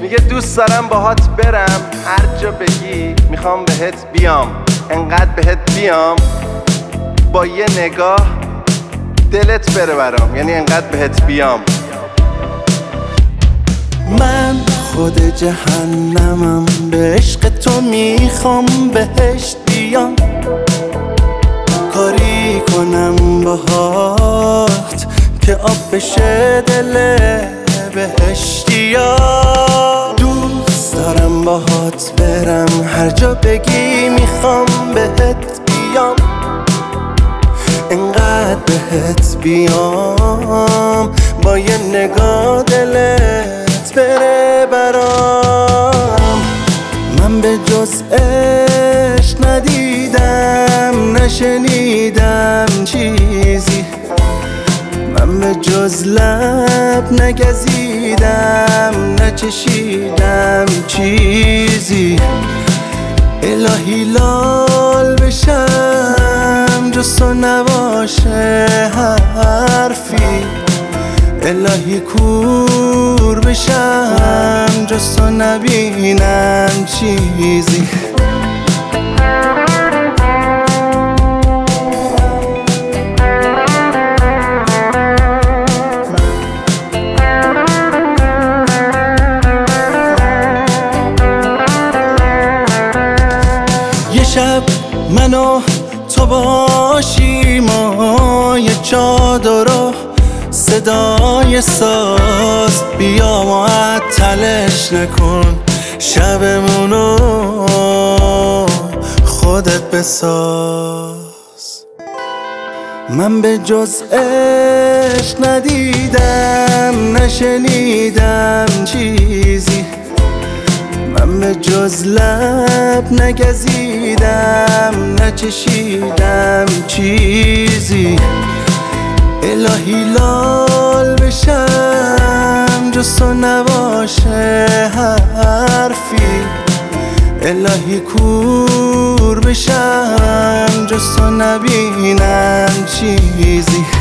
میگه دوست دارم باهات برم هر جا بگی میخوام بهت بیام، انقدر بهت بیام با یه نگاه دلت بره برام، یعنی انقدر بهت بیام. من خود جهنمم، به عشق تو میخوام بهشت بیام. کاری کنم باهات که آب بشه دل بهشتیا. دوست دارم باهات برم هر جا بگی میخوام بهت بیام، انقدر بهت بیام با یه نگاه دلت بره برام. من به جز عشق ندیدم نشنیدم چیزی، من به جز لب نگزیدم نچشیدم چیزی. الهی لال بشم جز تو نباشه حرفی، الهی کور بشم جز تو نبینم چیزی. یه شب من و تو باشیم و یه چادر و صدای ساز، بیا معطلش نکن شبمونو خودت بساز. من به جز عشق ندیدم نشنیدم چیزی، من به جز لب نگزیدم نچشیدم چیزی. الهی لال بشم جز تو نباشه حرفی، الهی کور بشم جز تو نبینم چیزی.